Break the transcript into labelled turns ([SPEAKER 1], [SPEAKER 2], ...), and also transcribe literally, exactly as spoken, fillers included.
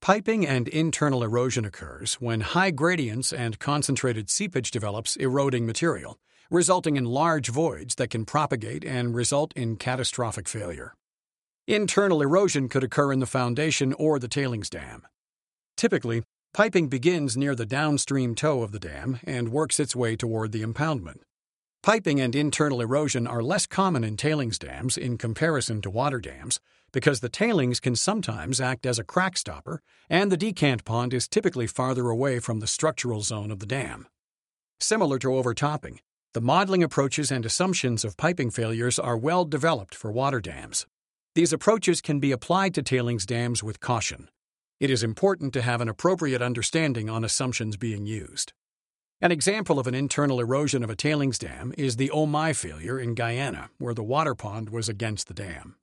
[SPEAKER 1] Piping and internal erosion occurs when high gradients and concentrated seepage develops eroding material, resulting in large voids that can propagate and result in catastrophic failure. Internal erosion could occur in the foundation or the tailings dam. Typically, piping begins near the downstream toe of the dam and works its way toward the impoundment. Piping and internal erosion are less common in tailings dams in comparison to water dams because the tailings can sometimes act as a crack stopper and the decant pond is typically farther away from the structural zone of the dam. Similar to overtopping, the modeling approaches and assumptions of piping failures are well developed for water dams. These approaches can be applied to tailings dams with caution. It is important to have an appropriate understanding on assumptions being used. An example of an internal erosion of a tailings dam is the Omai failure in Guyana, where the water pond was against the dam.